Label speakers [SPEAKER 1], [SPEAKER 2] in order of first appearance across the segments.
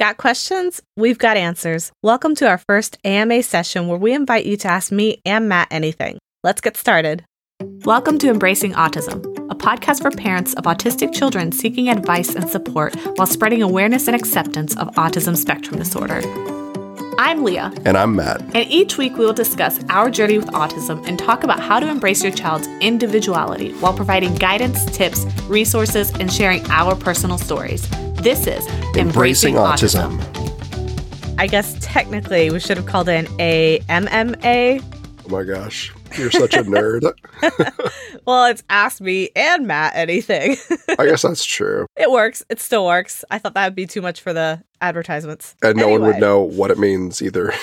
[SPEAKER 1] Got questions? We've got answers. Welcome to our first AMA session where we invite you to ask me and Matt anything. Let's get started. Welcome to Embracing Autism, a podcast for parents of autistic children seeking advice and support while spreading awareness and acceptance of autism spectrum disorder. I'm Leah.
[SPEAKER 2] And I'm Matt.
[SPEAKER 1] And each week we will discuss our journey with autism and talk about how to embrace your child's individuality while providing guidance, tips, resources, and sharing our personal stories. This is Embracing Autism. I guess technically we should have called it an AMMA.
[SPEAKER 2] Oh my gosh, you're such a nerd.
[SPEAKER 1] Well, it's Ask Me and Matt anything.
[SPEAKER 2] I guess that's true.
[SPEAKER 1] It works. It still works. I thought that would be too much for the advertisements.
[SPEAKER 2] And no one would know what it means either.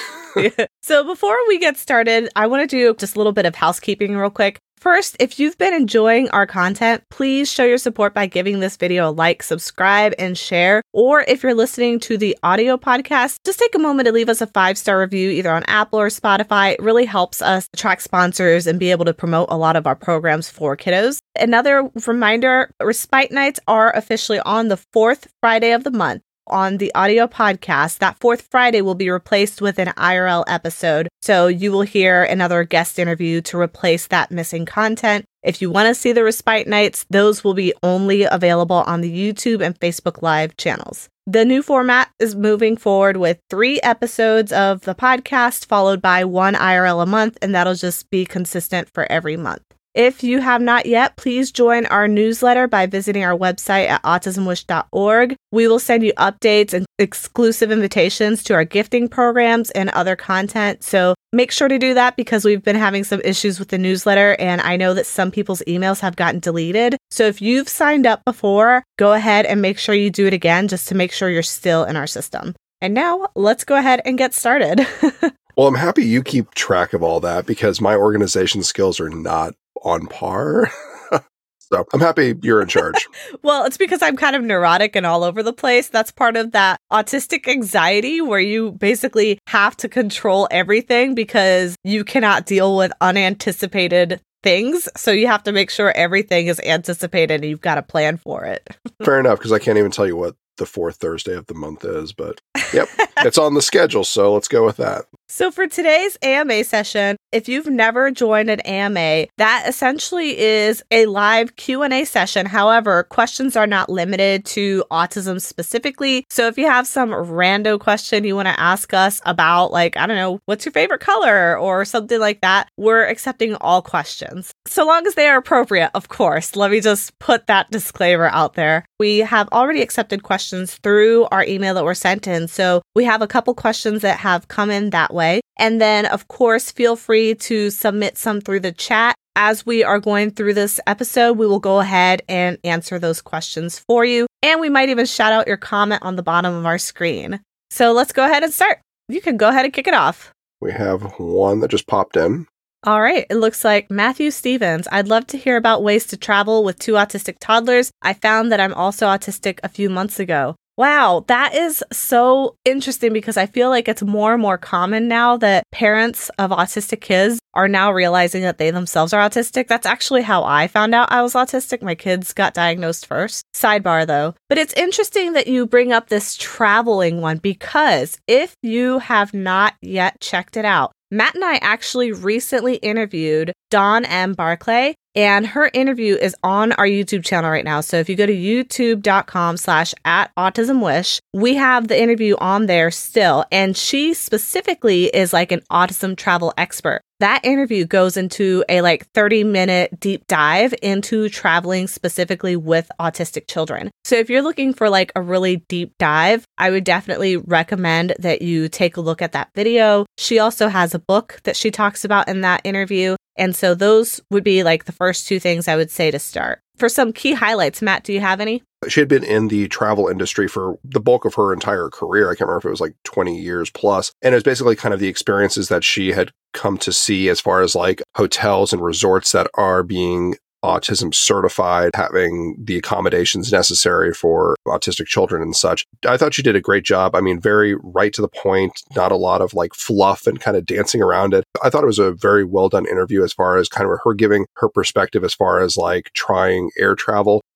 [SPEAKER 1] So before we get started, I want to do just a little bit of housekeeping real quick. First, if you've been enjoying our content, please show your support by giving this video a like, subscribe, and share. Or if you're listening to the audio podcast, just take a moment to leave us a 5-star review either on Apple or Spotify. It really helps us attract sponsors and be able to promote a lot of our programs for kiddos. Another reminder, Respite Nights are officially on the 4th Friday of the month. On the audio podcast, that 4th Friday will be replaced with an IRL episode. So you will hear another guest interview to replace that missing content. If you want to see the Respite Nights, those will be only available on the YouTube and Facebook Live channels. The new format is moving forward with 3 episodes of the podcast, followed by 1 IRL a month, and that'll just be consistent for every month. If you have not yet, please join our newsletter by visiting our website at autismwish.org. We will send you updates and exclusive invitations to our gifting programs and other content. So make sure to do that because we've been having some issues with the newsletter and I know that some people's emails have gotten deleted. So if you've signed up before, go ahead and make sure you do it again just to make sure you're still in our system. And now let's go ahead and get started.
[SPEAKER 2] Well, I'm happy you keep track of all that because my organization skills are not on par. So I'm happy you're in charge.
[SPEAKER 1] Well, it's because I'm kind of neurotic and all over the place. That's part of that autistic anxiety where you basically have to control everything because you cannot deal with unanticipated things. So you have to make sure everything is anticipated and you've got a plan for it.
[SPEAKER 2] Fair enough, because I can't even tell you what the 4th Thursday of the month is, but yep, it's on the schedule. So let's go with that.
[SPEAKER 1] So for today's AMA session, if you've never joined an AMA, that essentially is a live Q&A session. However, questions are not limited to autism specifically. So if you have some rando question you want to ask us about, like, I don't know, what's your favorite color or something like that, we're accepting all questions. So long as they are appropriate, of course. Let me just put that disclaimer out there. We have already accepted questions through our email that were sent in. So we have a couple questions that have come in that way. And then, of course, feel free to submit some through the chat. As we are going through this episode, we will go ahead and answer those questions for you. And we might even shout out your comment on the bottom of our screen. So let's go ahead and start. You can go ahead and kick it off.
[SPEAKER 2] We have one that just popped in.
[SPEAKER 1] All right. It looks like Matthew Stevens. I'd love to hear about ways to travel with 2 autistic toddlers. I found that I'm also autistic a few months ago. Wow, that is so interesting because I feel like it's more and more common now that parents of autistic kids are now realizing that they themselves are autistic. That's actually how I found out I was autistic. My kids got diagnosed first. Sidebar though. But it's interesting that you bring up this traveling one because if you have not yet checked it out, Matt and I actually recently interviewed Dawn M. Barclay, and her interview is on our YouTube channel right now. So if you go to youtube.com/@autismwish, we have the interview on there still. And she specifically is like an autism travel expert. That interview goes into a 30-minute deep dive into traveling specifically with autistic children. So if you're looking for a really deep dive, I would definitely recommend that you take a look at that video. She also has a book that she talks about in that interview. And so those would be the first 2 things I would say to start. For some key highlights, Matt, do you have any?
[SPEAKER 2] She had been in the travel industry for the bulk of her entire career. I can't remember if it was 20 years plus. And it was basically kind of the experiences that she had come to see as far as hotels and resorts that are being autism certified, having the accommodations necessary for autistic children and such. I thought she did a great job. I mean, very right to the point, not a lot of fluff and kind of dancing around it. I thought it was a very well done interview as far as kind of her giving her perspective as far as trying air travel.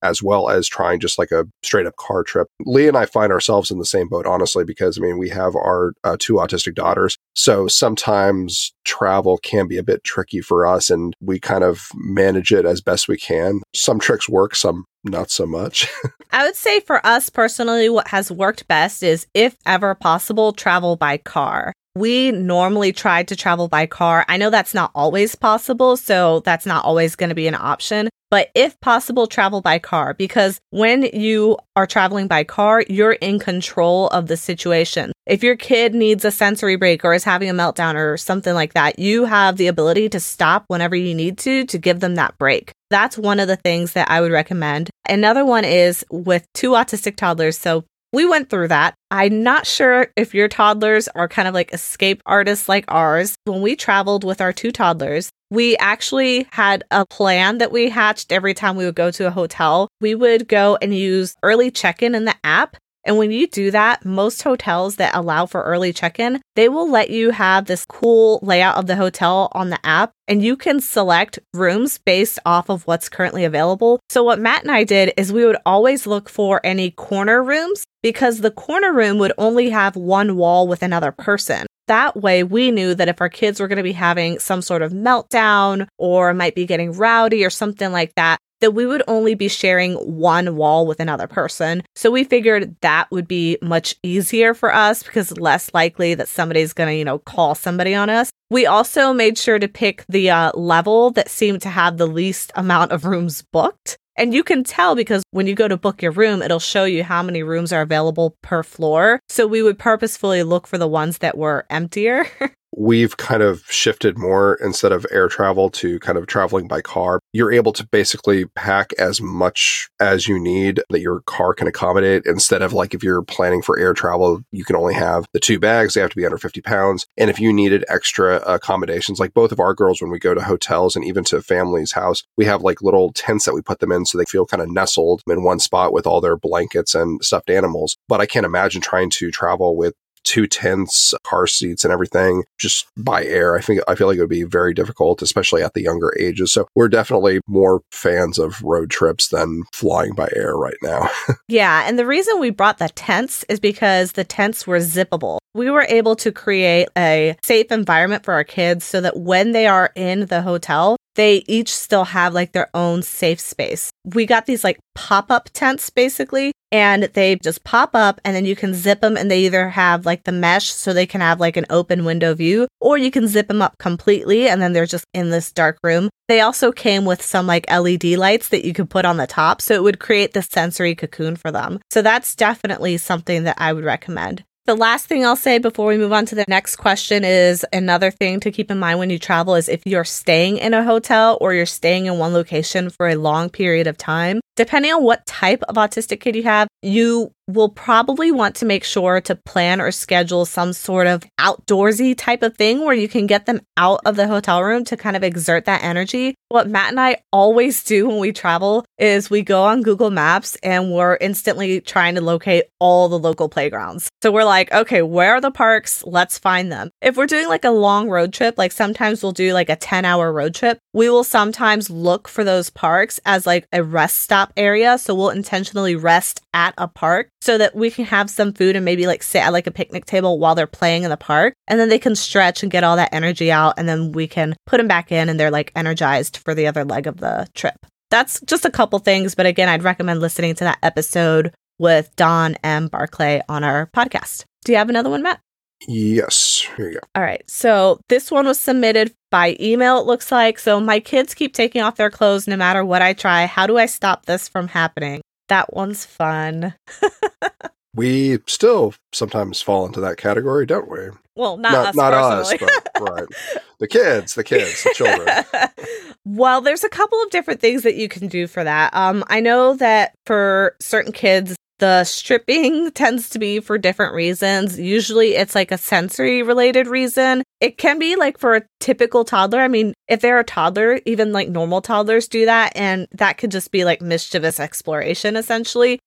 [SPEAKER 2] as well as trying just like a straight up car trip. Lee and I find ourselves in the same boat, honestly, because I mean, we have our 2 autistic daughters. So sometimes travel can be a bit tricky for us, and we kind of manage it as best we can. Some tricks work, some not so much.
[SPEAKER 1] I would say for us personally, what has worked best is, if ever possible, travel by car. We normally try to travel by car. I know that's not always possible, so that's not always going to be an option. But if possible, travel by car, because when you are traveling by car, you're in control of the situation. If your kid needs a sensory break or is having a meltdown or something like that, you have the ability to stop whenever you need to give them that break. That's one of the things that I would recommend. Another one is with 2 autistic toddlers. So we went through that. I'm not sure if your toddlers are kind of like escape artists like ours. When we traveled with our 2 toddlers, we actually had a plan that we hatched every time we would go to a hotel. We would go and use early check-in in the app. And when you do that, most hotels that allow for early check-in, they will let you have this cool layout of the hotel on the app, and you can select rooms based off of what's currently available. So what Matt and I did is we would always look for any corner rooms, because the corner room would only have one wall with another person. That way, we knew that if our kids were going to be having some sort of meltdown or might be getting rowdy or something like that, that we would only be sharing one wall with another person. So we figured that would be much easier for us, because less likely that somebody's going to, call somebody on us. We also made sure to pick the level that seemed to have the least amount of rooms booked. And you can tell, because when you go to book your room, it'll show you how many rooms are available per floor. So we would purposefully look for the ones that were emptier.
[SPEAKER 2] We've kind of shifted more, instead of air travel, to kind of traveling by car. You're able to basically pack as much as you need that your car can accommodate, instead of like if you're planning for air travel, you can only have the 2 bags. They have to be under 50 pounds. And if you needed extra accommodations, like both of our girls, when we go to hotels and even to family's house, we have like little tents that we put them in so they feel kind of nestled in one spot with all their blankets and stuffed animals. But I can't imagine trying to travel with 2 tents, car seats, and everything just by air. I feel like it would be very difficult, especially at the younger ages. So we're definitely more fans of road trips than flying by air right now.
[SPEAKER 1] Yeah, and the reason we brought the tents is because the tents were zippable. We were able to create a safe environment for our kids so that when they are in the hotel, they each still have like their own safe space. We got these like pop-up tents basically, and they just pop up and then you can zip them, and they either have like the mesh so they can have like an open window view, or you can zip them up completely and then they're just in this dark room. They also came with some like LED lights that you could put on the top, so it would create the sensory cocoon for them. So that's definitely something that I would recommend. The last thing I'll say before we move on to the next question is, another thing to keep in mind when you travel is if you're staying in a hotel or you're staying in one location for a long period of time, depending on what type of autistic kid you have, you will probably want to make sure to plan or schedule some sort of outdoorsy type of thing where you can get them out of the hotel room to kind of exert that energy. What Matt and I always do when we travel is we go on Google Maps and we're instantly trying to locate all the local playgrounds. So we're like, okay, where are the parks? Let's find them. If we're doing like a long road trip, like sometimes we'll do like a 10-hour road trip, we will sometimes look for those parks as like a rest stop area. So we'll intentionally rest at a park so that we can have some food and maybe like sit at like a picnic table while they're playing in the park, and then they can stretch and get all that energy out, and then we can put them back in and they're like energized for the other leg of the trip. That's just a couple things, but again, I'd recommend listening to that episode with Don M. Barclay on our podcast. Do you have another one, Matt?
[SPEAKER 2] Yes, here you go.
[SPEAKER 1] All right, so this one was submitted by email, it looks like. So my kids keep taking off their clothes no matter what I try. How do I stop this from happening? That one's fun.
[SPEAKER 2] We still sometimes fall into that category, don't we?
[SPEAKER 1] Well, not us,
[SPEAKER 2] but right. The kids, the children.
[SPEAKER 1] Well, there's a couple of different things that you can do for that. I know that for certain kids, the stripping tends to be for different reasons. Usually it's like a sensory related reason. It can be like for a typical toddler. I mean, if they're a toddler, even like normal toddlers do that. And that could just be like mischievous exploration, essentially.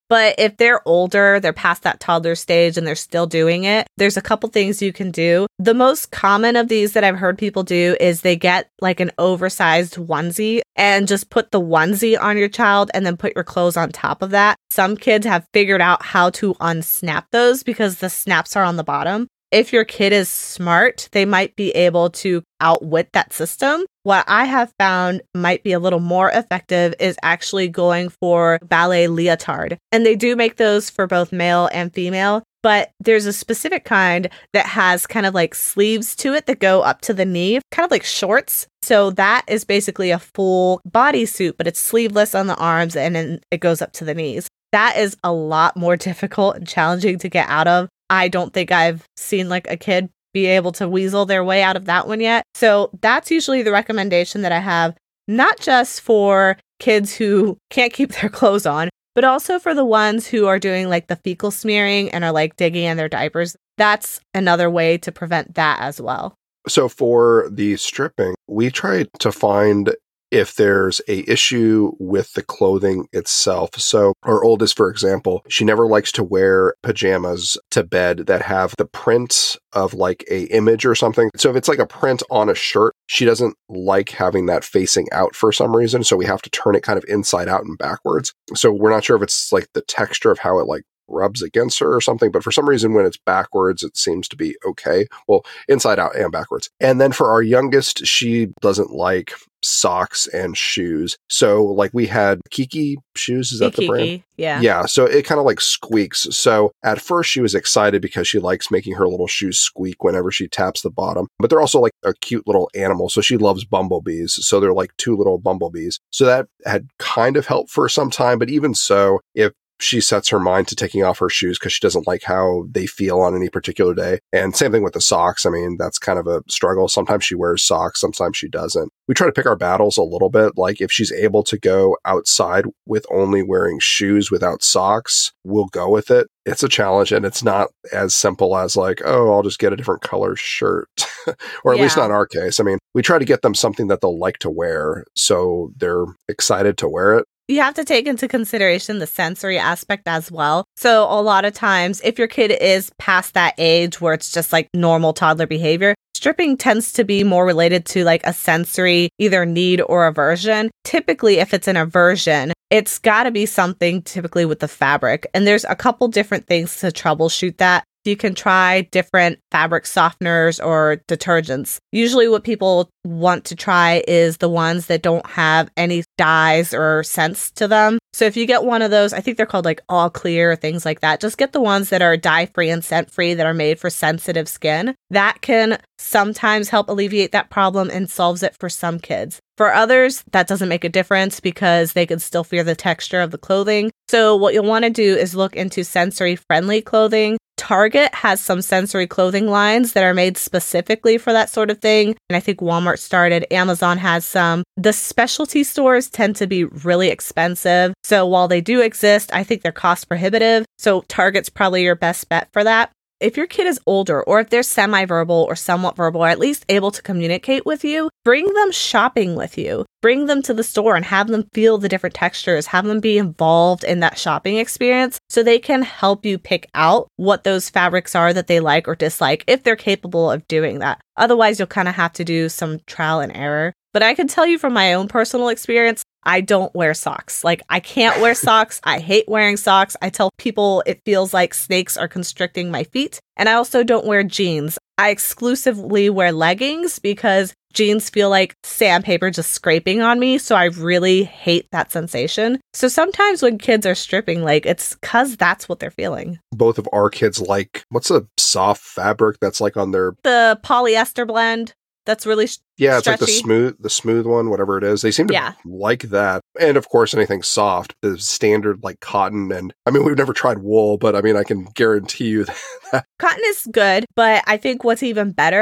[SPEAKER 1] But if they're older, they're past that toddler stage and they're still doing it, there's a couple things you can do. The most common of these that I've heard people do is they get like an oversized onesie and just put the onesie on your child and then put your clothes on top of that. Some kids have figured out how to unsnap those because the snaps are on the bottom. If your kid is smart, they might be able to outwit that system. What I have found might be a little more effective is actually going for ballet leotard. And they do make those for both male and female, but there's a specific kind that has kind of like sleeves to it that go up to the knee, kind of like shorts. So that is basically a full bodysuit, but it's sleeveless on the arms and then it goes up to the knees. That is a lot more difficult and challenging to get out of. I don't think I've seen like a kid be able to weasel their way out of that one yet. So that's usually the recommendation that I have, not just for kids who can't keep their clothes on, but also for the ones who are doing like the fecal smearing and are like digging in their diapers. That's another way to prevent that as well.
[SPEAKER 2] So for the stripping, we try to find if there's a issue with the clothing itself. So our oldest, for example, she never likes to wear pajamas to bed that have the print of like a image or something. So if it's like a print on a shirt, she doesn't like having that facing out for some reason. So we have to turn it kind of inside out and backwards. So we're not sure if it's like the texture of how it like rubs against her or something, but for some reason when it's backwards it seems to be okay. Well, inside out and backwards. And then for our youngest, she doesn't like socks and shoes. So like we had Kiki shoes, is that the brand? Yeah, so it kind of like squeaks. So at first she was excited because she likes making her little shoes squeak whenever she taps the bottom, but they're also like a cute little animal. So she loves bumblebees. So they're like two little bumblebees. So that had kind of helped for some time, but even so, if she sets her mind to taking off her shoes because she doesn't like how they feel on any particular day. And same thing with the socks. I mean, that's kind of a struggle. Sometimes she wears socks, sometimes she doesn't. We try to pick our battles a little bit. Like if she's able to go outside with only wearing shoes without socks, we'll go with it. It's a challenge and it's not as simple as like, oh, I'll just get a different color shirt. Or at least not in our case. I mean, we try to get them something that they'll like to wear so they're excited to wear it.
[SPEAKER 1] You have to take into consideration the sensory aspect as well. So a lot of times, if your kid is past that age where it's just like normal toddler behavior, stripping tends to be more related to like a sensory either need or aversion. Typically, if it's an aversion, it's got to be something typically with the fabric. And there's a couple different things to troubleshoot that. You can try different fabric softeners or detergents. Usually what people want to try is the ones that don't have any dyes or scents to them. So if you get one of those, I think they're called like All Clear, things like that. Just get the ones that are dye-free and scent-free that are made for sensitive skin. That can sometimes help alleviate that problem and solves it for some kids. For others, that doesn't make a difference because they can still feel the texture of the clothing. So what you'll want to do is look into sensory-friendly clothing. Target has some sensory clothing lines that are made specifically for that sort of thing. And I think Walmart started. Amazon has some. The specialty stores tend to be really expensive. So while they do exist, I think they're cost prohibitive. So Target's probably your best bet for that. If your kid is older or if they're semi-verbal or somewhat verbal or at least able to communicate with you, bring them shopping with you. Bring them to the store and have them feel the different textures, have them be involved in that shopping experience so they can help you pick out what those fabrics are that they like or dislike if they're capable of doing that. Otherwise, you'll kind of have to do some trial and error. But I can tell you from my own personal experience, I don't wear socks. Like, I can't wear socks. I hate wearing socks. I tell people it feels like snakes are constricting my feet. And I also don't wear jeans. I exclusively wear leggings because jeans feel like sandpaper just scraping on me. So I really hate that sensation. So sometimes when kids are stripping, like, it's because that's what they're feeling.
[SPEAKER 2] Both of our kids like, what's a soft fabric that's like on their...
[SPEAKER 1] The polyester blend. That's really
[SPEAKER 2] yeah, it's
[SPEAKER 1] stretchy.
[SPEAKER 2] like the smooth one, whatever it is. They seem to like that. And of course, anything soft, the standard like cotton. And I mean, we've never tried wool, but I mean, I can guarantee you that.
[SPEAKER 1] Cotton is good, but I think what's even better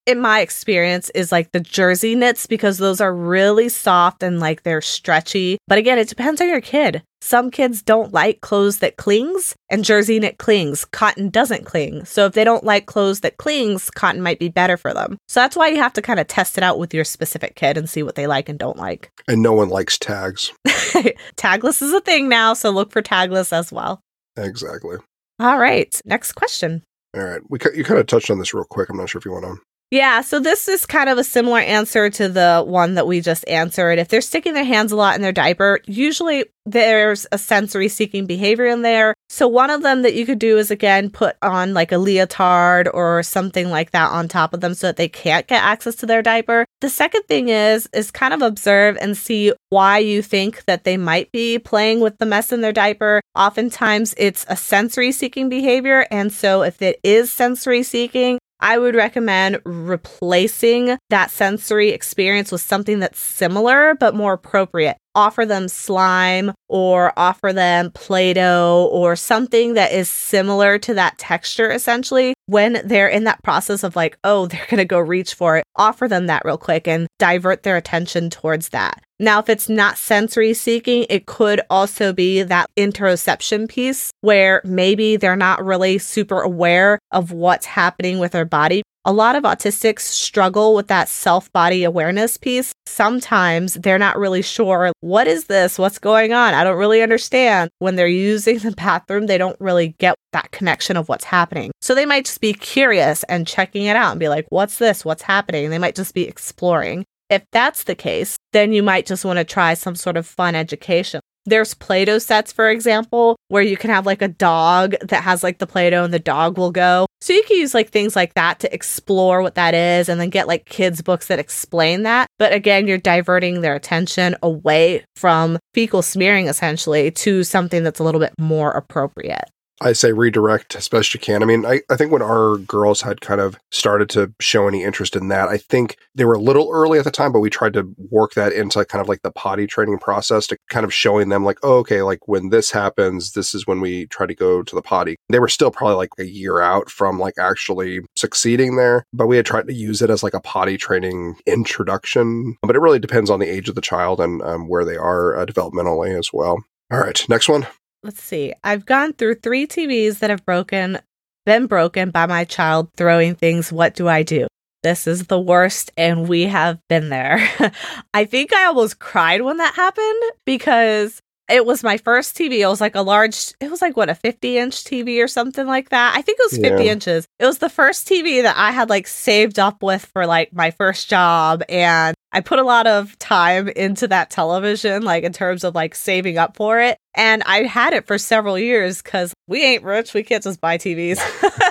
[SPEAKER 1] in my experience, is like the jersey knits, because those are really soft and like they're stretchy. But again, it depends on your kid. Some kids don't like clothes that clings, and jersey knit clings. Cotton doesn't cling. So if they don't like clothes that clings, cotton might be better for them. So that's why you have to kind of test it out with your specific kid and see what they like and don't like.
[SPEAKER 2] And no one likes tags.
[SPEAKER 1] Tagless is a thing now, so look for tagless as well.
[SPEAKER 2] Exactly.
[SPEAKER 1] All right, next question.
[SPEAKER 2] All right. You kind of touched on this real quick. I'm not sure if you want to.
[SPEAKER 1] Yeah, so this is kind of a similar answer to the one that we just answered. If they're sticking their hands a lot in their diaper, usually there's a sensory-seeking behavior in there. So one of them that you could do is, again, put on like a leotard or something like that on top of them so that they can't get access to their diaper. The second thing is kind of observe and see why you think that they might be playing with the mess in their diaper. Oftentimes, it's a sensory-seeking behavior, and so if it is sensory-seeking, I would recommend replacing that sensory experience with something that's similar but more appropriate. Offer them slime or offer them Play-Doh or something that is similar to that texture, essentially. When they're in that process of like, oh, they're going to go reach for it, offer them that real quick and divert their attention towards that. Now, if it's not sensory seeking, it could also be that interoception piece where maybe they're not really super aware of what's happening with their body. A lot of autistics struggle with that self-body awareness piece. Sometimes they're not really sure, what is this? What's going on? I don't really understand. When they're using the bathroom, they don't really get that connection of what's happening. So they might just be curious and checking it out and be like, what's this? What's happening? They might just be exploring. If that's the case, then you might just want to try some sort of fun education. There's Play-Doh sets, for example, where you can have like a dog that has like the Play-Doh and the dog will go. So you can use like things like that to explore what that is and then get like kids' books that explain that. But again, you're diverting their attention away from fecal smearing essentially to something that's a little bit more appropriate.
[SPEAKER 2] I say redirect as best you can. I mean, I think when our girls had kind of started to show any interest in that, I think they were a little early at the time, but we tried to work that into kind of like the potty training process to kind of showing them like, oh, okay, like when this happens, this is when we try to go to the potty. They were still probably like a year out from like actually succeeding there, but we had tried to use it as like a potty training introduction. But it really depends on the age of the child and where they are developmentally as well. All right, next one.
[SPEAKER 1] Let's see. I've gone through 3 TVs that have been broken by my child throwing things. What do I do? This is the worst, and we have been there. I think I almost cried when that happened because it was my first TV. It was like a 50-inch TV or something like that. I think it was 50 inches. It was the first TV that I had like saved up with for like my first job, and I put a lot of time into that television, like in terms of like saving up for it. And I had it for several years because we ain't rich. We can't just buy TVs.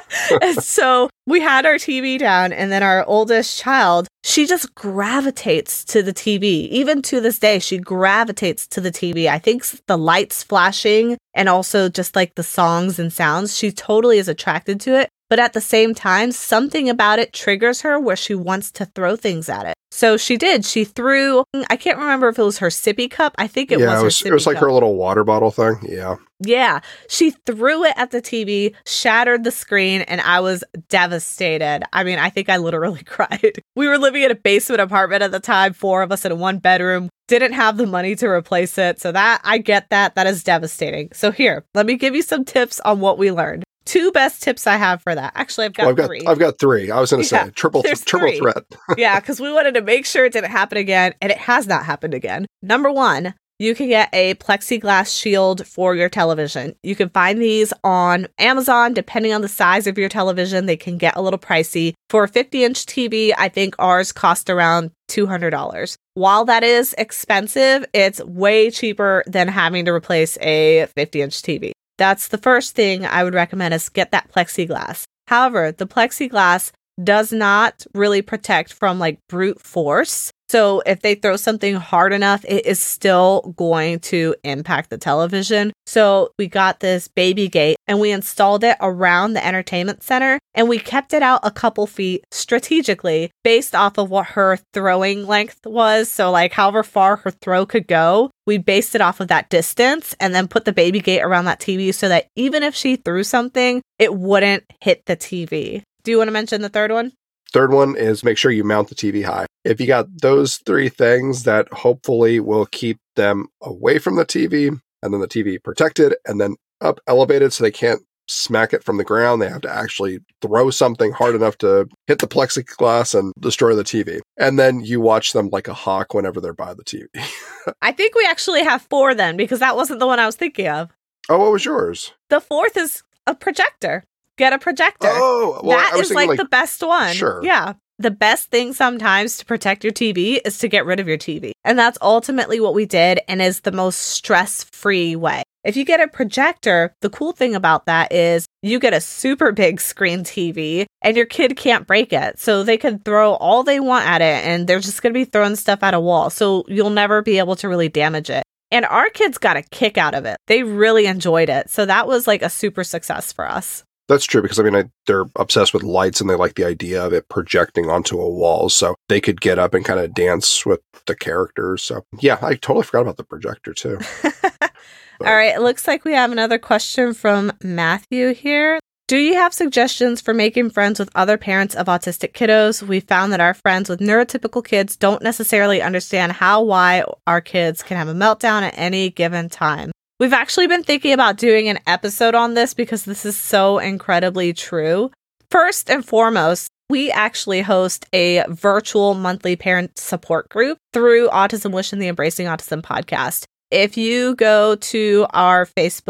[SPEAKER 1] And so we had our TV down, and then our oldest child, she just gravitates to the TV. Even to this day, she gravitates to the TV. I think the lights flashing and also just like the songs and sounds, she totally is attracted to it. But at the same time, something about it triggers her where she wants to throw things at it. So she did. She threw, I can't remember if it was her sippy cup. I think it was her sippy cup.
[SPEAKER 2] It was like her little water bottle thing. Yeah.
[SPEAKER 1] Yeah. She threw it at the TV, shattered the screen, and I was devastated. I mean, I think I literally cried. We were living in a basement apartment at the time, 4 of us in one bedroom. Didn't have the money to replace it. So that, I get that. That is devastating. So here, let me give you some tips on what we learned. 2 best tips I have for that. Actually, I've got 3.
[SPEAKER 2] I've got 3. I was going to say triple threat.
[SPEAKER 1] Yeah, because we wanted to make sure it didn't happen again, and it has not happened again. Number 1, you can get a plexiglass shield for your television. You can find these on Amazon. Depending on the size of your television, they can get a little pricey. For a 50-inch TV, I think ours cost around $200. While that is expensive, it's way cheaper than having to replace a 50-inch TV. That's the first thing I would recommend is get that plexiglass. However, the plexiglass does not really protect from like brute force. So if they throw something hard enough, it is still going to impact the television. So we got this baby gate and we installed it around the entertainment center, and we kept it out a couple feet strategically based off of what her throwing length was. So like however far her throw could go, we based it off of that distance and then put the baby gate around that TV so that even if she threw something, it wouldn't hit the TV. Do you want to mention the third one?
[SPEAKER 2] Third one is make sure you mount the TV high. If you got those 3 things, that hopefully will keep them away from the TV, and then the TV protected, and then up elevated so they can't smack it from the ground. They have to actually throw something hard enough to hit the plexiglass and destroy the TV. And then you watch them like a hawk whenever they're by the TV.
[SPEAKER 1] I think we actually have 4 then, because that wasn't the one I was thinking of.
[SPEAKER 2] Oh, what was yours?
[SPEAKER 1] The 4th is a projector. Get a projector.
[SPEAKER 2] Oh, well,
[SPEAKER 1] that is like the best one.
[SPEAKER 2] Sure.
[SPEAKER 1] Yeah. The best thing sometimes to protect your TV is to get rid of your TV. And that's ultimately what we did, and is the most stress-free way. If you get a projector, the cool thing about that is you get a super big screen TV and your kid can't break it. So they can throw all they want at it and they're just going to be throwing stuff at a wall. So you'll never be able to really damage it. And our kids got a kick out of it. They really enjoyed it. So that was like a super success for us.
[SPEAKER 2] That's true, because they're obsessed with lights and they like the idea of it projecting onto a wall, so they could get up and kind of dance with the characters. So yeah, I totally forgot about the projector too.
[SPEAKER 1] All right, it looks like we have another question from Matthew here. Do you have suggestions for making friends with other parents of autistic kiddos? We found that our friends with neurotypical kids don't necessarily understand why our kids can have a meltdown at any given time. We've actually been thinking about doing an episode on this because this is so incredibly true. First and foremost, we actually host a virtual monthly parent support group through Autism Wish and the Embracing Autism podcast. If you go to our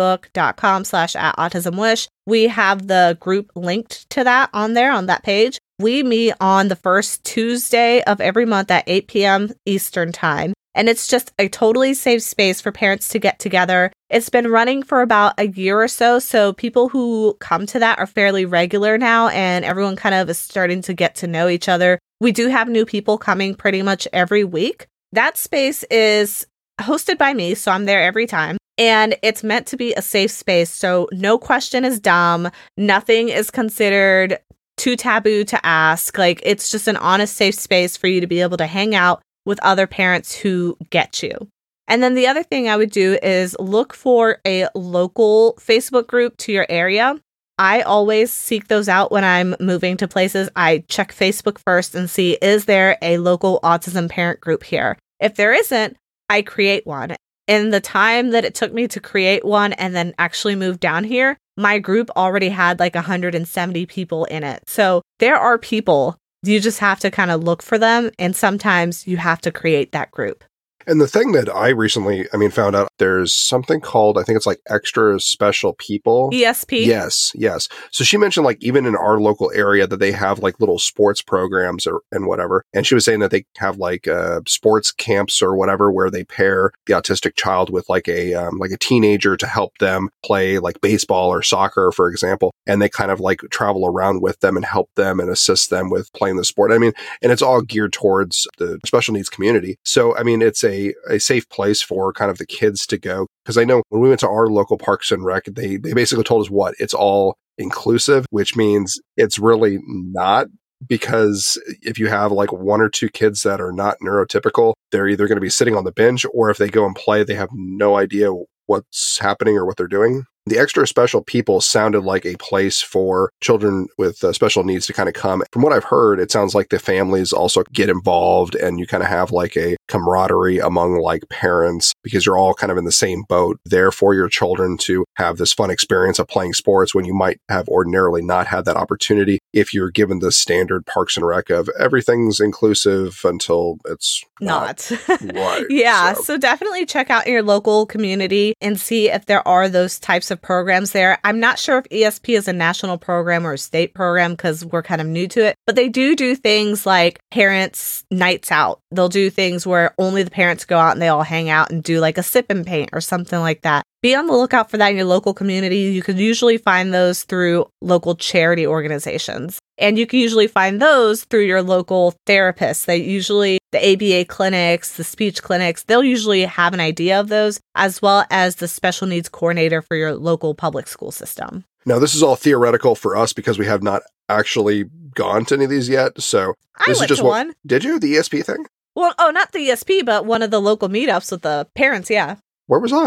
[SPEAKER 1] facebook.com/@autismwish, we have the group linked to that on there on that page. We meet on the first Tuesday of every month at 8 p.m. Eastern time. And it's just a totally safe space for parents to get together. It's been running for about a year or so. So people who come to that are fairly regular now, and everyone kind of is starting to get to know each other. We do have new people coming pretty much every week. That space is hosted by me, so I'm there every time. And it's meant to be a safe space. So no question is dumb. Nothing is considered too taboo to ask. Like, it's just an honest, safe space for you to be able to hang out with other parents who get you. And then the other thing I would do is look for a local Facebook group to your area. I always seek those out when I'm moving to places. I check Facebook first and see, is there a local autism parent group here? If there isn't, I create one. In the time that it took me to create one and then actually move down here, my group already had like 170 people in it. So there are people. You just have to kind of look for them, and sometimes you have to create that group.
[SPEAKER 2] And the thing that I recently, found out, there's something called, I think it's like Extra Special People.
[SPEAKER 1] ESP?
[SPEAKER 2] Yes. So she mentioned like even in our local area that they have like little sports programs and whatever. And she was saying that they have like sports camps or whatever where they pair the autistic child with like a teenager to help them play like baseball or soccer, for example. And they kind of like travel around with them and help them and assist them with playing the sport. And it's all geared towards the special needs community. So, it's a safe place for kind of the kids to go. Because I know when we went to our local Parks and Rec, they basically told us it's all inclusive, which means it's really not. Because if you have like 1 or 2 kids that are not neurotypical, they're either going to be sitting on the bench, or if they go and play, they have no idea what's happening or what they're doing. The Extra Special People sounded like a place for children with special needs to kind of come. From what I've heard, it sounds like the families also get involved, and you kind of have like a camaraderie among like parents, because you're all kind of in the same boat there for your children to have this fun experience of playing sports when you might have ordinarily not had that opportunity if you're given the standard Parks and Rec of everything's inclusive until it's not. Right.
[SPEAKER 1] Yeah. So definitely check out your local community and see if there are those types of programs there. I'm not sure if ESP is a national program or a state program because we're kind of new to it, but they do things like parents' nights out. They'll do things where only the parents go out and they all hang out and do like a sip and paint or something like that. Be on the lookout for that in your local community. You can usually find those through local charity organizations. And you can usually find those through your local therapists. The ABA clinics, the speech clinics, they'll usually have an idea of those, as well as the special needs coordinator for your local public school system.
[SPEAKER 2] Now, this is all theoretical for us because we have not actually gone to any of these yet. So
[SPEAKER 1] I went to one.
[SPEAKER 2] Did you? The ESP thing?
[SPEAKER 1] Well, not the ESP, but one of the local meetups with the parents, yeah.
[SPEAKER 2] Where was I?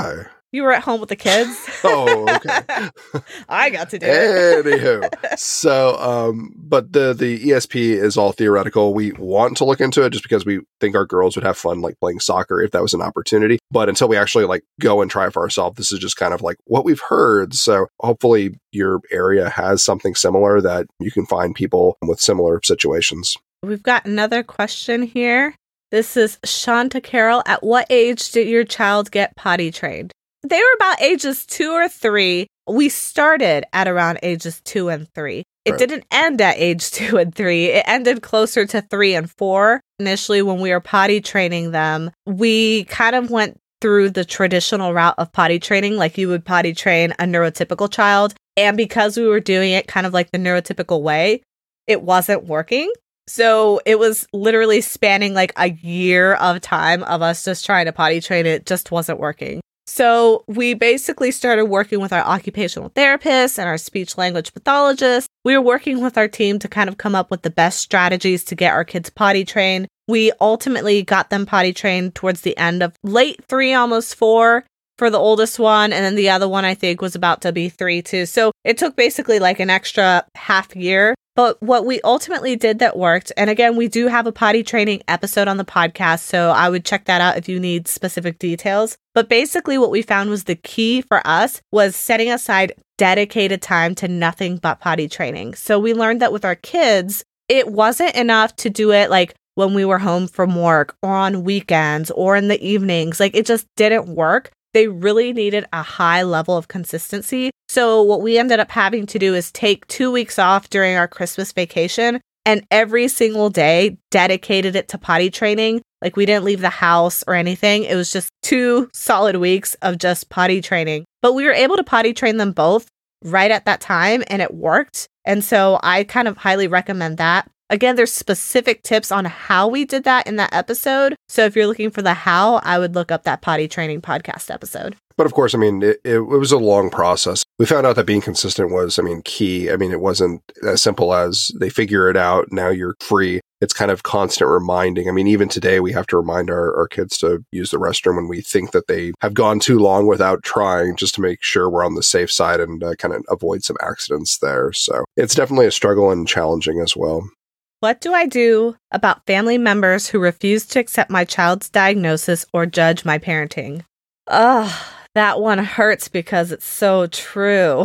[SPEAKER 1] You were at home with the kids.
[SPEAKER 2] Oh, okay.
[SPEAKER 1] I got to do it.
[SPEAKER 2] Anywho, so, but the ESP is all theoretical. We want to look into it just because we think our girls would have fun, like playing soccer if that was an opportunity. But until we actually like go and try it for ourselves, this is just kind of like what we've heard. So hopefully your area has something similar that you can find people with similar situations.
[SPEAKER 1] We've got another question here. This is Shanta Carroll. At what age did your child get potty trained? They were about ages 2 or 3. We started at around ages 2 and 3. It didn't end at age 2 and 3. It ended closer to 3 and 4. Initially, when we were potty training them, we kind of went through the traditional route of potty training, like you would potty train a neurotypical child. And because we were doing it kind of like the neurotypical way, it wasn't working. So it was literally spanning like a year of time of us just trying to potty train. It just wasn't working. So we basically started working with our occupational therapists and our speech language pathologists. We were working with our team to kind of come up with the best strategies to get our kids potty trained. We ultimately got them potty trained towards the end of late 3, almost 4 for the oldest one. And then the other one, I think, was about to be 3 too. So it took basically like an extra half year. But what we ultimately did that worked, and again, we do have a potty training episode on the podcast, so I would check that out if you need specific details. But basically what we found was the key for us was setting aside dedicated time to nothing but potty training. So we learned that with our kids, it wasn't enough to do it like when we were home from work or on weekends or in the evenings. Like it just didn't work. They really needed a high level of consistency. So what we ended up having to do is take 2 weeks off during our Christmas vacation and every single day dedicated it to potty training. Like we didn't leave the house or anything. It was just 2 solid weeks of just potty training. But we were able to potty train them both right at that time and it worked. And so I kind of highly recommend that. Again, there's specific tips on how we did that in that episode. So if you're looking for the how, I would look up that potty training podcast episode.
[SPEAKER 2] But of course, I mean, it was a long process. We found out that being consistent was, key. I mean, it wasn't as simple as they figure it out, now you're free. It's kind of constant reminding. I mean, even today, we have to remind our kids to use the restroom when we think that they have gone too long without trying, just to make sure we're on the safe side and kind of avoid some accidents there. So it's definitely a struggle and challenging as well.
[SPEAKER 1] What do I do about family members who refuse to accept my child's diagnosis or judge my parenting? Ugh, that one hurts because it's so true.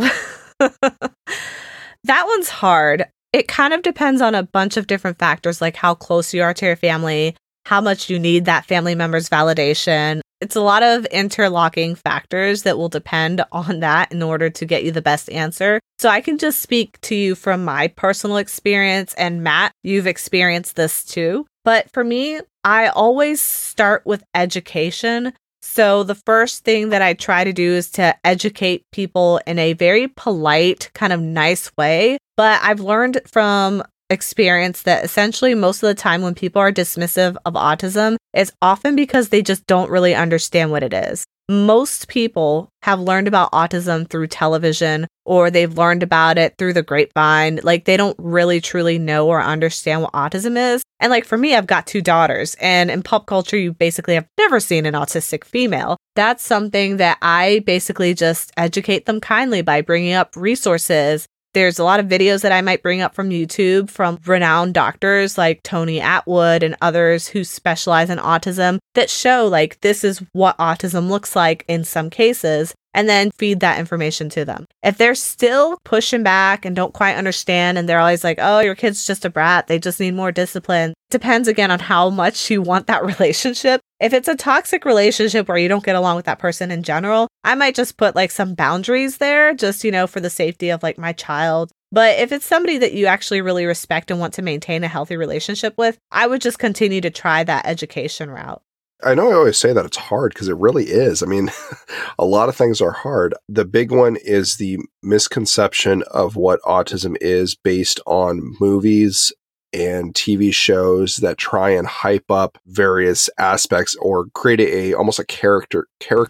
[SPEAKER 1] That one's hard. It kind of depends on a bunch of different factors, like how close you are to your family, how much you need that family member's validation. It's a lot of interlocking factors that will depend on that in order to get you the best answer. So I can just speak to you from my personal experience, and Matt, you've experienced this too. But for me, I always start with education. So the first thing that I try to do is to educate people in a very polite, kind of nice way. But I've learned from experience that essentially most of the time when people are dismissive of autism, it's often because they just don't really understand what it is. Most people have learned about autism through television, or they've learned about it through the grapevine. Like they don't really truly know or understand what autism is. And like for me, I've got 2 daughters, and in pop culture, you basically have never seen an autistic female. That's something that I basically just educate them kindly by bringing up resources. There's a lot of videos that I might bring up from YouTube from renowned doctors like Tony Atwood and others who specialize in autism that show like this is what autism looks like in some cases, and then feed that information to them. If they're still pushing back and don't quite understand and they're always like, oh, your kid's just a brat, they just need more discipline. Depends again on how much you want that relationship. If it's a toxic relationship where you don't get along with that person in general, I might just put like some boundaries there just, for the safety of like my child. But if it's somebody that you actually really respect and want to maintain a healthy relationship with, I would just continue to try that education route.
[SPEAKER 2] I know I always say that it's hard because it really is. I mean, a lot of things are hard. The big one is the misconception of what autism is based on movies and TV shows that try and hype up various aspects or create almost a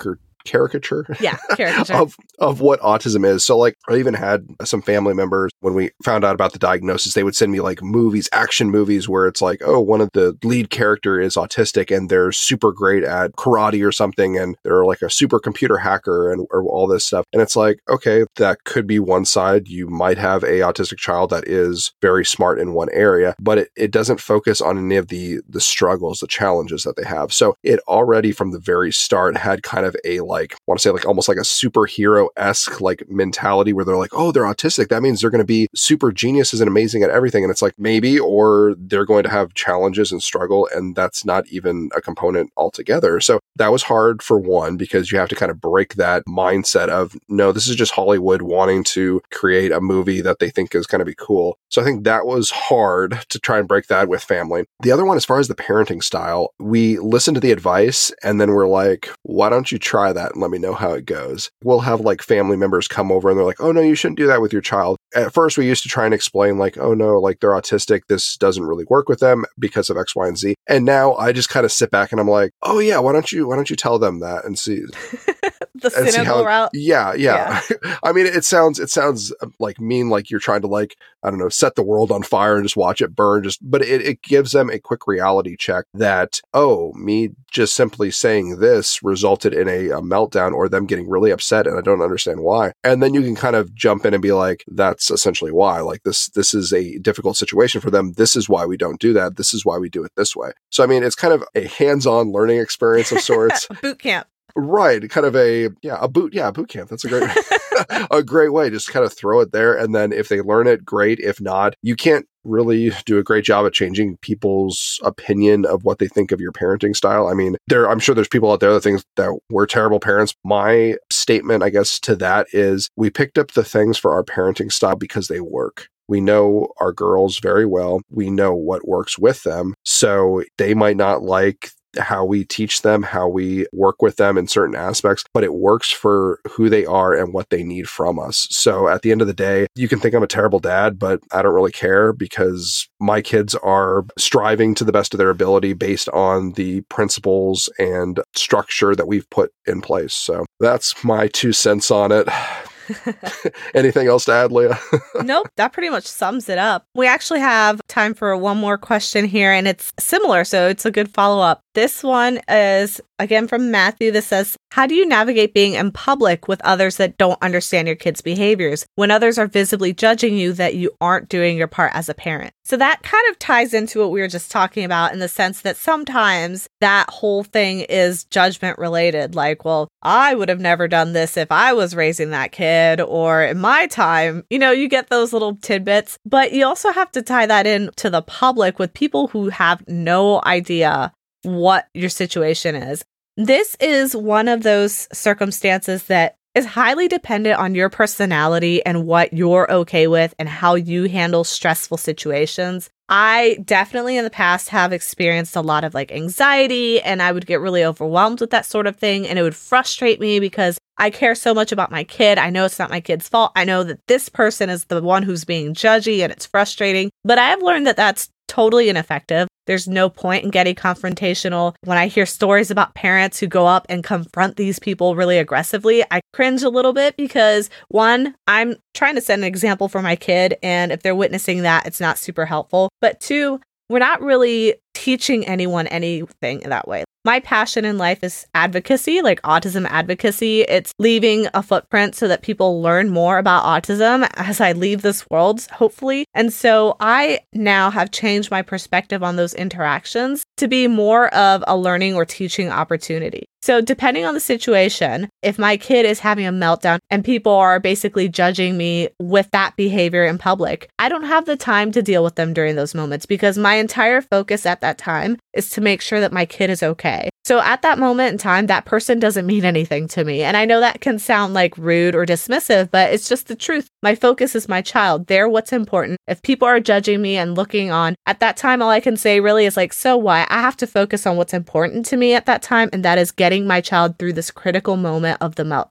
[SPEAKER 2] caricature
[SPEAKER 1] caricature
[SPEAKER 2] of what autism is. So like I even had some family members when we found out about the diagnosis, they would send me like movies, action movies where it's like, oh, one of the lead character is autistic and they're super great at karate or something. And they're like a super computer hacker and or all this stuff. And it's like, okay, that could be one side. You might have a autistic child that is very smart in one area, but it doesn't focus on any of the struggles, the challenges that they have. So it already from the very start had kind of a like, I want to say like almost like a superhero-esque like mentality where they're like, oh, they're autistic. That means they're going to be super geniuses and amazing at everything. And it's like maybe, or they're going to have challenges and struggle. And that's not even a component altogether. So that was hard for one, because you have to kind of break that mindset of, no, this is just Hollywood wanting to create a movie that they think is going to be cool. So I think that was hard to try and break that with family. The other one, as far as the parenting style, we listened to the advice and then we're like, why don't you try that and let me know how it goes? We'll have like family members come over and they're like, oh no, you shouldn't do that with your child. At first we used to try and explain like, oh no, like they're autistic. This doesn't really work with them because of X, Y, and Z. And now I just kind of sit back and I'm like, oh yeah, why don't you tell them that and see
[SPEAKER 1] the cynical route?
[SPEAKER 2] Yeah. I mean, it sounds like mean, like you're trying to like, I don't know, set the world on fire and just watch it burn. But it gives them a quick reality check that, oh, me just simply saying this resulted in a meltdown or them getting really upset and I don't understand why. And then you can kind of jump in and be like, that's essentially why. Like this is a difficult situation for them. This is why we don't do that. This is why we do it this way. So I mean, it's kind of a hands-on learning experience of sorts.
[SPEAKER 1] Boot camp.
[SPEAKER 2] Right. Kind of a boot camp. That's a great, a great way. Just kind of throw it there. And then if they learn it, great. If not, you can't really do a great job at changing people's opinion of what they think of your parenting style. I mean, I'm sure there's people out there that think that we're terrible parents. My statement, I guess, to that is we picked up the things for our parenting style because they work. We know our girls very well. We know what works with them. So they might not like how we teach them, how we work with them in certain aspects, but it works for who they are and what they need from us. So at the end of the day, you can think I'm a terrible dad, but I don't really care because my kids are striving to the best of their ability based on the principles and structure that we've put in place. So that's my 2 cents on it. Anything else to add, Leah?
[SPEAKER 1] Nope, that pretty much sums it up. We actually have time for one more question here, and it's similar, so it's a good follow-up. This one is, again, from Matthew. This says, how do you navigate being in public with others that don't understand your kids' behaviors when others are visibly judging you that you aren't doing your part as a parent? So that kind of ties into what we were just talking about in the sense that sometimes that whole thing is judgment related. Like, well, I would have never done this if I was raising that kid, or in my time, you get those little tidbits, but you also have to tie that in to the public with people who have no idea what your situation is. This is one of those circumstances that is highly dependent on your personality and what you're okay with and how you handle stressful situations. I definitely in the past have experienced a lot of like anxiety, and I would get really overwhelmed with that sort of thing. And it would frustrate me because I care so much about my kid. I know it's not my kid's fault. I know that this person is the one who's being judgy and it's frustrating, but I have learned that that's totally ineffective. There's no point in getting confrontational. When I hear stories about parents who go up and confront these people really aggressively, I cringe a little bit because, one, I'm trying to set an example for my kid, and if they're witnessing that, it's not super helpful. But two, we're not really teaching anyone anything that way. My passion in life is advocacy, like autism advocacy. It's leaving a footprint so that people learn more about autism as I leave this world, hopefully. And so I now have changed my perspective on those interactions to be more of a learning or teaching opportunity. So depending on the situation, if my kid is having a meltdown and people are basically judging me with that behavior in public, I don't have the time to deal with them during those moments because my entire focus at that time is to make sure that my kid is okay. So at that moment in time, that person doesn't mean anything to me. And I know that can sound like rude or dismissive, but it's just the truth. My focus is my child. They're what's important. If people are judging me and looking on, at that time, all I can say really is like, so what? I have to focus on what's important to me at that time, and that is getting my child through this critical moment of the meltdown.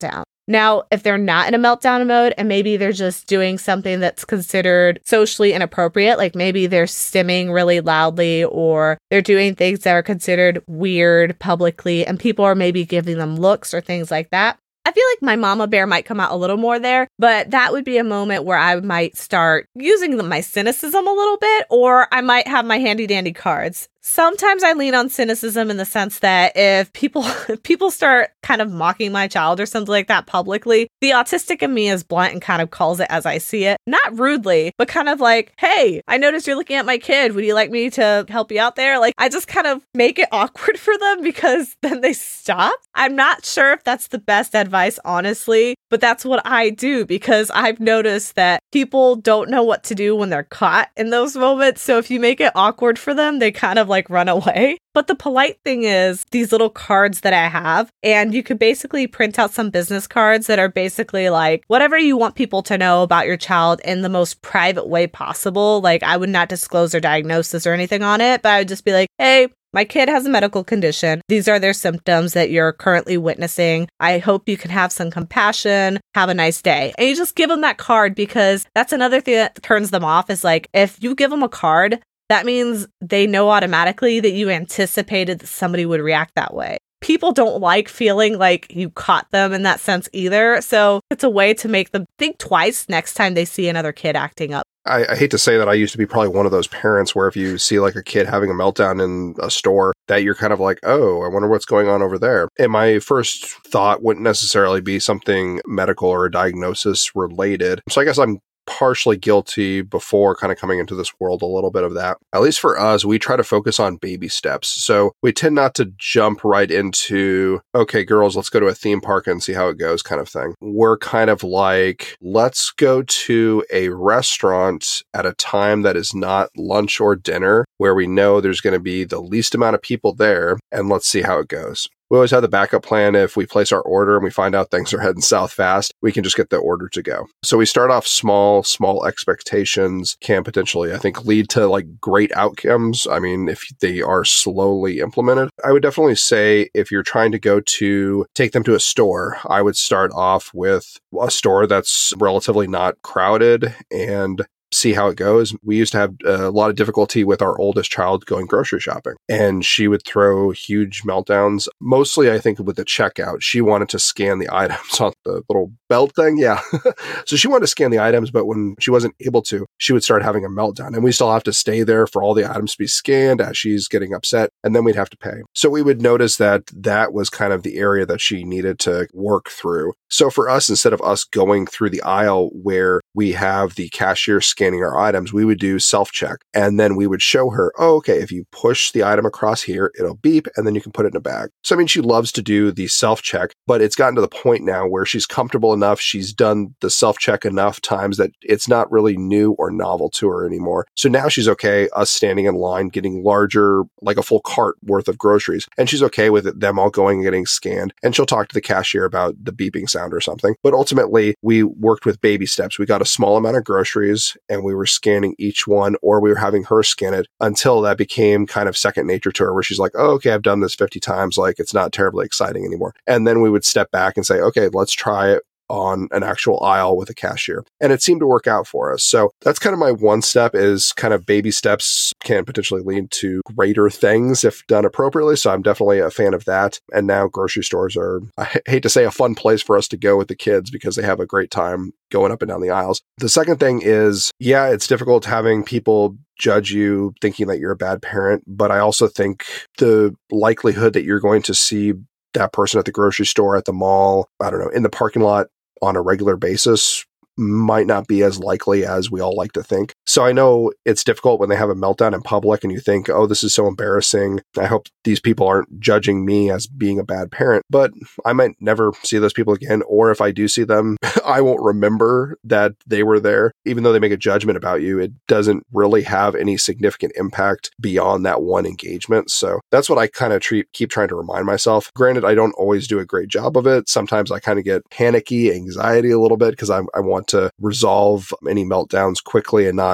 [SPEAKER 1] Now, if they're not in a meltdown mode and maybe they're just doing something that's considered socially inappropriate, like maybe they're stimming really loudly or they're doing things that are considered weird publicly and people are maybe giving them looks or things like that, I feel like my mama bear might come out a little more there, but that would be a moment where I might start using my cynicism a little bit, or I might have my handy dandy cards. Sometimes I lean on cynicism in the sense that if people start kind of mocking my child or something like that publicly, the autistic in me is blunt and kind of calls it as I see it. Not rudely, but kind of like, hey, I noticed you're looking at my kid. Would you like me to help you out there? Like, I just kind of make it awkward for them because then they stop. I'm not sure if that's the best advice, honestly, but that's what I do because I've noticed that people don't know what to do when they're caught in those moments. So if you make it awkward for them, they kind of like run away. But the polite thing is these little cards that I have, and you could basically print out some business cards that are basically like whatever you want people to know about your child in the most private way possible. Like I would not disclose their diagnosis or anything on it, but I would just be like, hey, my kid has a medical condition. These are their symptoms that you're currently witnessing. I hope you can have some compassion. Have a nice day. And you just give them that card because that's another thing that turns them off is like, if you give them a card, that means they know automatically that you anticipated that somebody would react that way. People don't like feeling like you caught them in that sense either. So it's a way to make them think twice next time they see another kid acting up.
[SPEAKER 2] I hate to say that I used to be probably one of those parents where if you see like a kid having a meltdown in a store, that you're kind of like, oh, I wonder what's going on over there. And my first thought wouldn't necessarily be something medical or diagnosis related. So I guess I'm partially guilty before kind of coming into this world, a little bit of that. At least for us, we try to focus on baby steps. So we tend not to jump right into, okay, girls, let's go to a theme park and see how it goes kind of thing. We're kind of like, let's go to a restaurant at a time that is not lunch or dinner, where we know there's going to be the least amount of people there, and let's see how it goes. We always have the backup plan. If we place our order and we find out things are heading south fast, we can just get the order to go. So we start off small expectations can potentially, I think, lead to like great outcomes. I mean, if they are slowly implemented, I would definitely say if you're trying to take them to a store, I would start off with a store that's relatively not crowded and see how it goes. We used to have a lot of difficulty with our oldest child going grocery shopping, and she would throw huge meltdowns. Mostly, I think, with the checkout. She wanted to scan the items on the little belt thing. Yeah. So she wanted to scan the items, but when she wasn't able to, she would start having a meltdown. And we still have to stay there for all the items to be scanned as she's getting upset, and then we'd have to pay. So we would notice that that was kind of the area that she needed to work through. So for us, instead of us going through the aisle where we have the cashier scanning our items, we would do self-check. And then we would show her, oh, okay, if you push the item across here, it'll beep, and then you can put it in a bag. So, I mean, she loves to do the self-check, but it's gotten to the point now where she's comfortable enough. She's done the self-check enough times that it's not really new or novel to her anymore. So now she's okay, us standing in line, getting larger, like a full cart worth of groceries. And she's okay with it, them all going and getting scanned. And she'll talk to the cashier about the beeping sound or something. But ultimately, we worked with baby steps. We got a small amount of groceries and we were scanning each one, or we were having her scan it until that became kind of second nature to her, where she's like, oh, okay, I've done this 50 times. Like, it's not terribly exciting anymore. And then we would step back and say, okay, let's try it on an actual aisle with a cashier. And it seemed to work out for us. So that's kind of my one step, is kind of baby steps can potentially lead to greater things if done appropriately. So I'm definitely a fan of that. And now grocery stores are, I hate to say, a fun place for us to go with the kids because they have a great time going up and down the aisles. The second thing is, yeah, it's difficult having people judge you thinking that you're a bad parent. But I also think the likelihood that you're going to see that person at the grocery store, at the mall, I don't know, in the parking lot on a regular basis might not be as likely as we all like to think. So I know it's difficult when they have a meltdown in public and you think, oh, this is so embarrassing. I hope these people aren't judging me as being a bad parent, but I might never see those people again. Or if I do see them, I won't remember that they were there. Even though they make a judgment about you, it doesn't really have any significant impact beyond that one engagement. So that's what I kind of keep trying to remind myself. Granted, I don't always do a great job of it. Sometimes I kind of get panicky, anxiety a little bit because I want to resolve any meltdowns quickly and not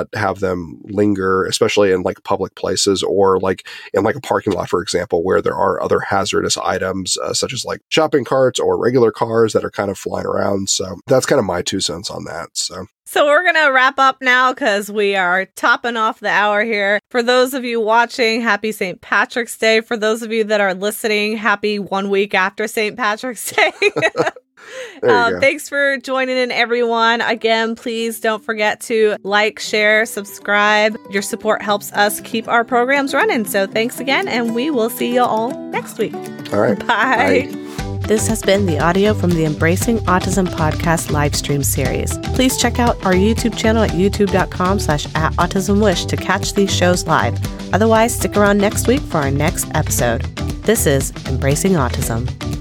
[SPEAKER 2] not have them linger, especially in like public places or like in like a parking lot, for example, where there are other hazardous items, such as like shopping carts or regular cars that are kind of flying around. So that's kind of my 2 cents on that.
[SPEAKER 1] So we're going to wrap up now because we are topping off the hour here. For those of you watching, happy St. Patrick's Day. For those of you that are listening, happy 1 week after St. Patrick's Day. Thanks for joining in, everyone. Again, please don't forget to like, share, subscribe. Your support helps us keep our programs running. So thanks again, and we will see you all next week.
[SPEAKER 2] All right.
[SPEAKER 1] Bye. This has been the audio from the Embracing Autism podcast live stream series. Please check out our YouTube channel at youtube.com/@autismwish to catch these shows live. Otherwise, stick around next week for our next episode. This is Embracing Autism.